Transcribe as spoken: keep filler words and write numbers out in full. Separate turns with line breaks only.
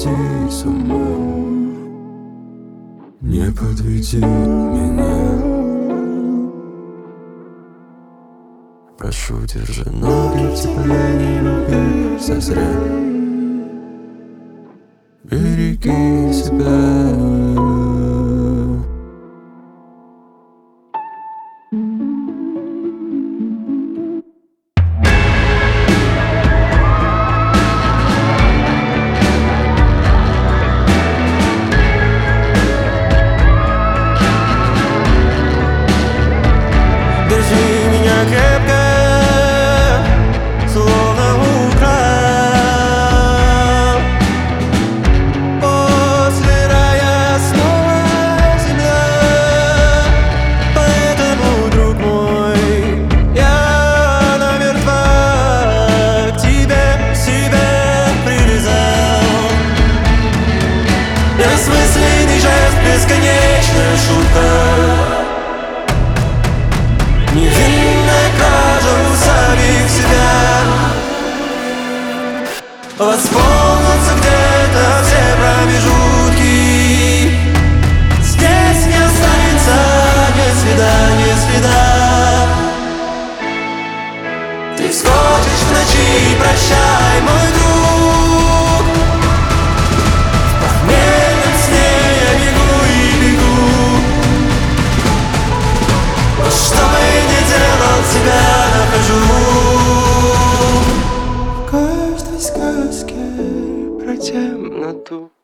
сойти с ума. Не подведи меня, прошу, держи ноги в тепле, не люби зазря. Береги себя.
Держи меня крепко, словно украл. После рая снова земля. Поэтому, друг мой, я намертво к тебе себя привязал. Бессмысленный жест, бесконечная шутка. Невинная кража у самих себя. Восполнятся где-то все промежутки. Здесь не останется ни следа, ни следа. Ты вскочишь в ночи, прощай, мой друг. В похмельном сне я бегу и бегу. Что бы ни делал, тебя нахожу. В каждой сказке про темноту.